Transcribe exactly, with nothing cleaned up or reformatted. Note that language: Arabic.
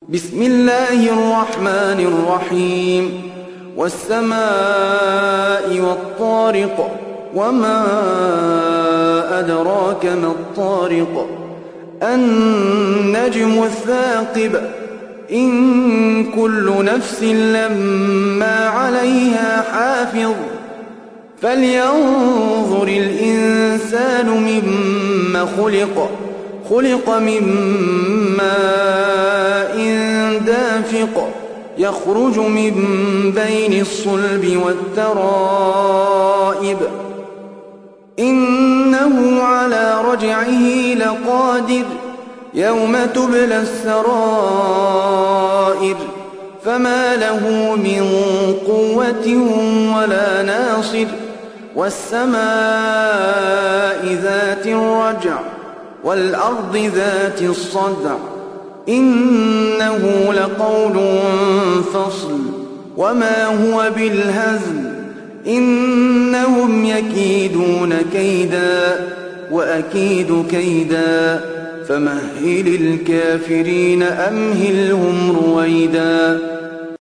بسم الله الرحمن الرحيم والسماء والطارق وما أدراك ما الطارق النجم الثاقب إن كل نفس لما عليها حافظ فلينظر الإنسان مما خلق خلق من ماء دافق يخرج من بين الصلب والترائب إنه على رجعه لقادر يوم تبلى السرائر فما له من قوة ولا ناصر والسماء ذات الرجع والأرض ذات الصدع إنه لقول فصل وما هو بالهزل إنهم يكيدون كيدا وأكيد كيدا فمهل الكافرين أمهلهم رويدا